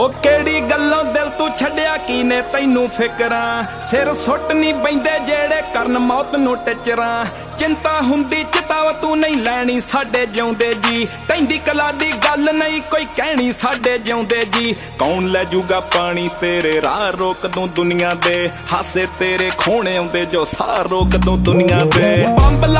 ਉਹ ਕਿਹੜੀ ਗੱਲੋਂ ਦਿਲ ਤੂੰ ਛੱਡਿਆ ਕੀ ਨੇ ਤੈਨੂੰ ਫਿਕਰਾਂ ਸਿਰ ਸੁੱਟ ਨਹੀਂ ਬੈਂਦੇ ਜਿਹੜੇ ਕਰਨ ਮੌਤ ਨੂੰ ਟਿਚਰਾਂ ਚਿੰਤਾ ਹੁੰਦੀ ਚਿਤਾਵ ਤੂੰ ਨਹੀਂ ਲੈਣੀ ਸਾਡੇ ਜਿਉਂਦੇ ਜੀ ਕਹਿੰਦੀ ਕਲਾ ਦੀ ਗੱਲ ਨਹੀਂ ਕੋਈ ਕਹਿਣੀ ਸਾਡੇ ਜਿਉਂਦੇ ਜੀ ਕੌਣ ਲੈ ਜੂਗਾ ਪਾਣੀ ਤੇਰੇ ਰਾਹ ਰੋਕ ਦੂੰ ਦੁਨੀਆ ਦੇ ਹਾਸੇ ਤੇਰੇ ਖੋਣੇ ਆਉਂਦੇ ਜੋ ਸਾਹ ਰੋਕ ਦੂੰ ਦੁਨੀਆ ਦੇ ਬੰਬ